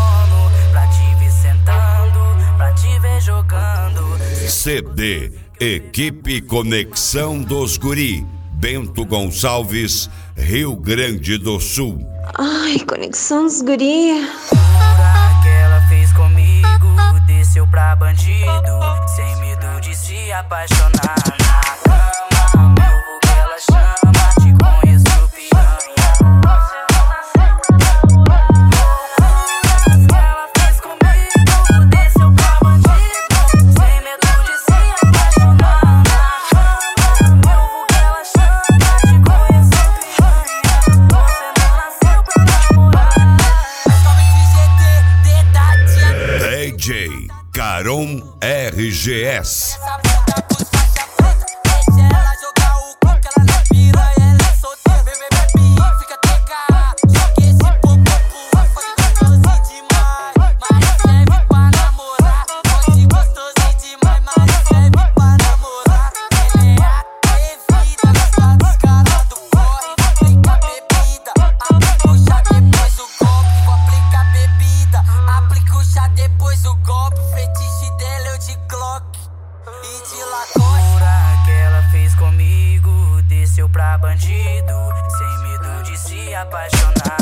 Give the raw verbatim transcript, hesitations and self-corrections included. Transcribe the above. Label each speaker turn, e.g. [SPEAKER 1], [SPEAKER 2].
[SPEAKER 1] sono, pra te ver sentando, pra te ver jogando.
[SPEAKER 2] C D Equipe Conexão dos Guri, Bento Gonçalves, Rio Grande do Sul.
[SPEAKER 3] Ai, Conexão dos Guri.
[SPEAKER 1] Loucura que ela fez comigo, desceu pra bandido, sem medo de se apaixonar. Na cama, meu vulgo que ela chama, te conheço piranha. Loucuras que ela fez comigo, desceu pra bandido, sem medo de se apaixonar. Na cama, meu vulgo que ela chama, te conheço piranha. Você não nasceu pra namorar.
[SPEAKER 2] D J Caron R G S.
[SPEAKER 1] Depois o golpe, fetiche dela eu de Glock e de Lacoste. Que ela fez comigo, desceu pra bandido, sem medo de se apaixonar.